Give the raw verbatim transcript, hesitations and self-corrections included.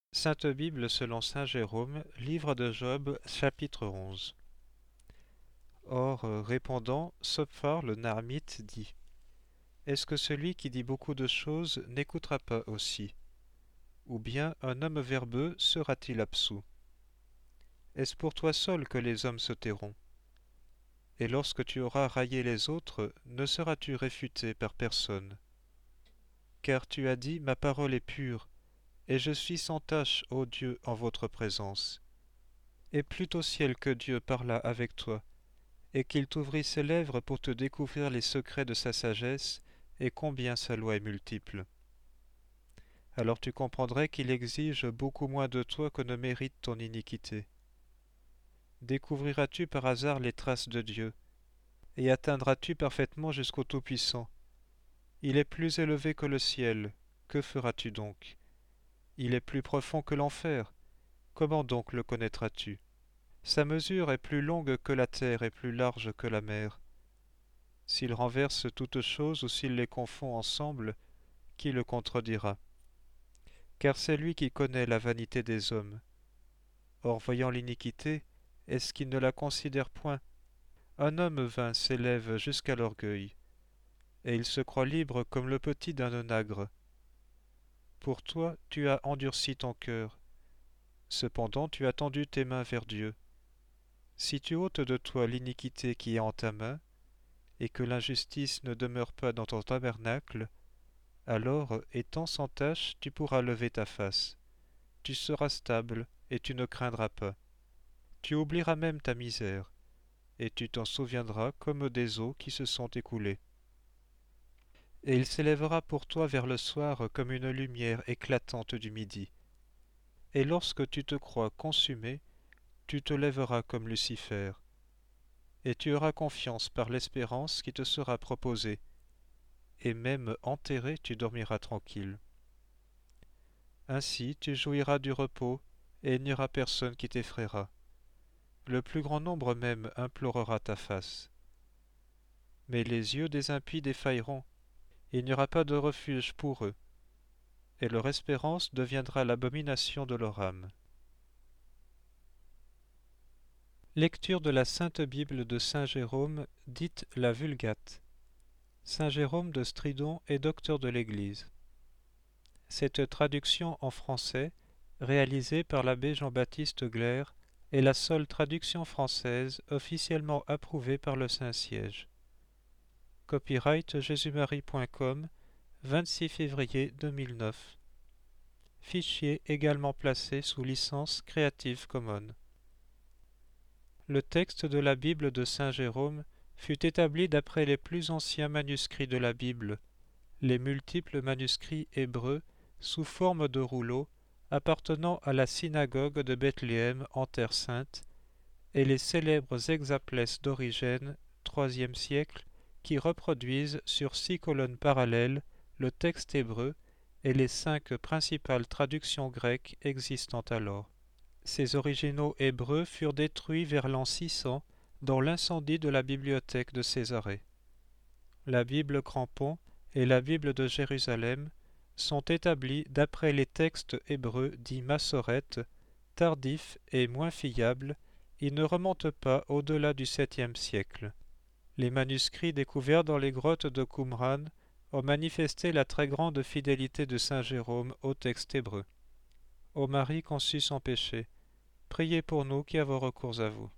Sainte Bible selon saint Jérôme, livre de Job, chapitre onze. Or, euh, répondant, Sophar le Narmite dit: Est-ce que celui qui dit beaucoup de choses n'écoutera pas aussi? Ou bien un homme verbeux sera-t-il absous? Est-ce pour toi seul que les hommes se tairont? Et lorsque tu auras raillé les autres, ne seras-tu réfuté par personne? Car tu as dit: Ma parole est pure, et je suis sans tache, ô Dieu, en votre présence. Et plût au ciel que Dieu parlât avec toi, et qu'il t'ouvrît ses lèvres pour te découvrir les secrets de sa sagesse, et combien sa loi est multiple. Alors tu comprendrais qu'il exige beaucoup moins de toi que ne mérite ton iniquité. Découvriras-tu par hasard les traces de Dieu, et atteindras-tu parfaitement jusqu'au Tout-Puissant? Il est plus élevé que le ciel, que feras-tu donc? Il est plus profond que l'enfer, comment donc le connaîtras-tu? Sa mesure est plus longue que la terre et plus large que la mer. S'il renverse toutes choses ou s'il les confond ensemble, qui le contredira? Car c'est lui qui connaît la vanité des hommes. Or, voyant l'iniquité, est-ce qu'il ne la considère point? Un homme vain s'élève jusqu'à l'orgueil, et il se croit libre comme le petit d'un onagre. Pour toi, tu as endurci ton cœur. Cependant, tu as tendu tes mains vers Dieu. Si tu ôtes de toi l'iniquité qui est en ta main, et que l'injustice ne demeure pas dans ton tabernacle, alors, étant sans tache, tu pourras lever ta face. Tu seras stable, et tu ne craindras pas. Tu oublieras même ta misère, et tu t'en souviendras comme des eaux qui se sont écoulées. Et il s'élèvera pour toi vers le soir comme une lumière éclatante du midi. Et lorsque tu te crois consumé, tu te lèveras comme Lucifer, et tu auras confiance par l'espérance qui te sera proposée, et même enterré tu dormiras tranquille. Ainsi tu jouiras du repos, et il n'y aura personne qui t'effraiera. Le plus grand nombre même implorera ta face. Mais les yeux des impies défailleront, il n'y aura pas de refuge pour eux, et leur espérance deviendra l'abomination de leur âme. Lecture de la Sainte Bible de saint Jérôme, dite la Vulgate. Saint Jérôme de Stridon est docteur de l'Église. Cette traduction en français, réalisée par l'abbé Jean-Baptiste Glaire, est la seule traduction française officiellement approuvée par le Saint-Siège. Copyright jésus-marie point com, vingt-six février deux mille neuf. Fichier également placé sous licence Creative Commons. Le texte de la Bible de saint Jérôme fut établi d'après les plus anciens manuscrits de la Bible, les multiples manuscrits hébreux sous forme de rouleaux appartenant à la synagogue de Bethléem en Terre sainte, et les célèbres hexaplès d'Origène, troisième siècle, qui reproduisent sur six colonnes parallèles le texte hébreu et les cinq principales traductions grecques existant alors. Ces originaux hébreux furent détruits vers l'an six cents dans l'incendie de la bibliothèque de Césarée. La Bible Crampon et la Bible de Jérusalem sont établis d'après les textes hébreux dits massorètes, tardifs et moins fiables. Ils ne remontent pas au-delà du septième siècle. Les manuscrits découverts dans les grottes de Qumran ont manifesté la très grande fidélité de saint Jérôme au texte hébreu. Ô Marie conçue sans péché, priez pour nous qui avons recours à vous.